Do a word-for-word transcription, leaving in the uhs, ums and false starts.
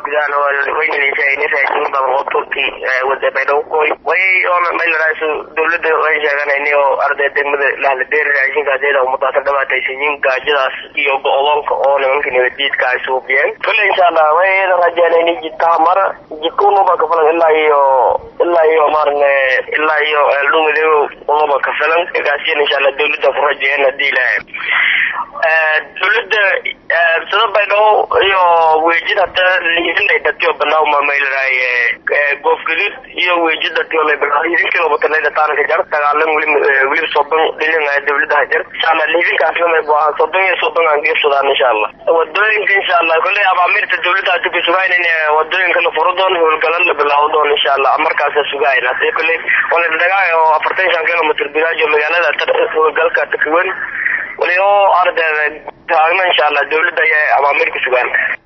gudaha wayna leeyahay raashin badan oo turki wada baydo koy way oo meel raashin dawladda way sheeganayeen oo arday degmada la leeyahay raashin gaajada oo mutaasir dhawaataysiin gaajadaas iyo go'doonka oo nimanka nabadiidka ay soo biyeen kale insha Allah way rajaynayeen jidka mara jidkuna ba ka falan ilaa iyo ilaa iyo marne ilaa iyo lumido oo ba ka falan gaasiin insha Allah dawladda ku rajaynayeen hadii ilaahay dawladda sida baydo iyo weejida liisanay dadka banaaw ma meelay goofgudud iyo weejida tiyole banaaw idinka watanada taanka jar tagaalan wali wali soban dhinaca dawladda hajar insha Allah liisanka asma baa soban iyo soban aan geesodaan insha Allah wadooyinka insha Allah kulli abaamirta dawladda ku sugaynayna wadooyinka la furdoon howlgalan la bilowdoon insha Allah markaas sugaayna kulli wala dagaayo afartan kilomitir bilaajo magaalada howlgalka takwan wali oo arday taagna insha Allah dawladda ay abaamirka sugaan